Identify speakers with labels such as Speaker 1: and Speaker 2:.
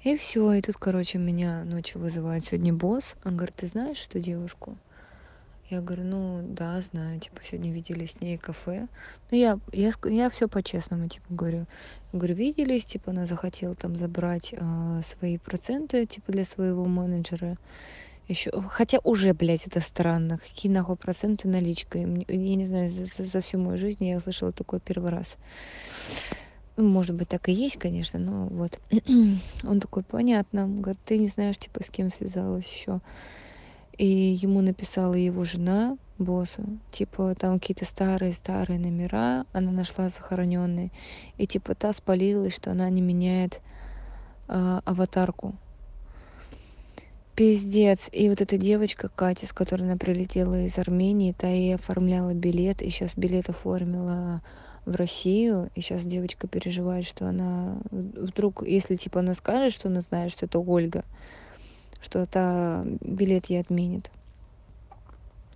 Speaker 1: И все, и тут, короче, меня ночью вызывает сегодня босс. Он говорит: "Ты знаешь эту девушку?" Я говорю: "Ну да, знаю, типа, сегодня виделись с ней в кафе". Ну, я все по-честному, типа, говорю. Я говорю: "Виделись, типа, она захотела там забрать, свои проценты, типа, для своего менеджера". Еще, хотя уже, блядь, это странно. Какие нахуй проценты наличкой? Я не знаю, за всю мою жизнь я слышала такое первый раз. Ну, может быть, так и есть, конечно, но вот. Он такой: "Понятно". Говорит: "Ты не знаешь, типа, с кем связалась еще?" И ему написала его жена, боссу, типа, там какие-то старые-старые номера она нашла захороненные. И типа та спалилась, что она не меняет, аватарку. Пиздец. И вот эта девочка Катя, с которой она прилетела из Армении, та ей оформляла билет, и сейчас билет оформила в Россию. И сейчас девочка переживает, что она вдруг, если типа она скажет, что она знает, что это Ольга, что та билет ей отменит.